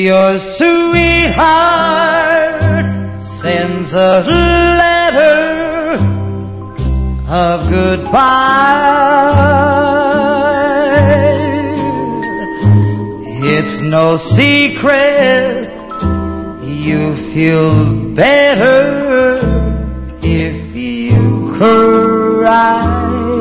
your sweetheart sends a letter of goodbye, it's no secret you feel better if you cry.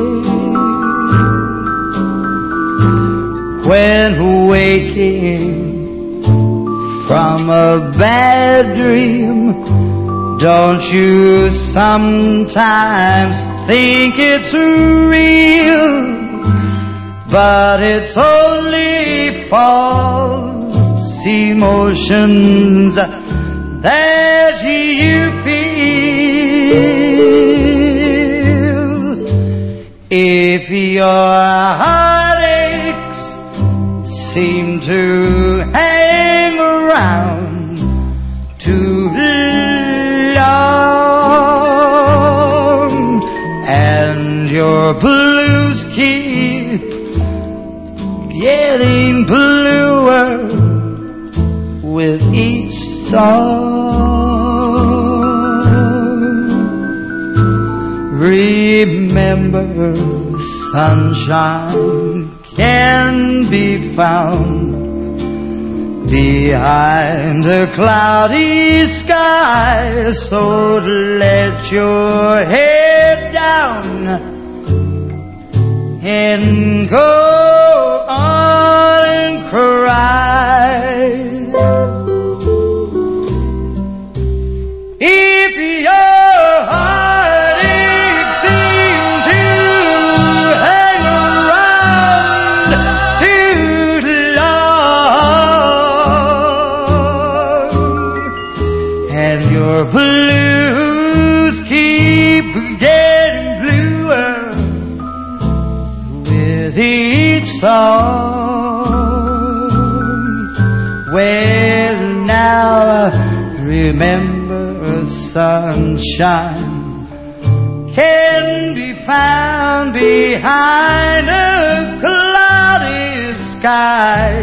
When waking from a bad dream, don't you sometimes think it's real? But it's only false emotions that you feel. If your heartaches seem to hang around too long, and your blues keep getting bluer with each song, remember sunshine can be found behind a cloudy sky. So let your head down and go on and cry. If your heartache seems to hang around too long, and your blues keep getting bluer with each song, well now remember sunshine can be found behind a cloudy sky.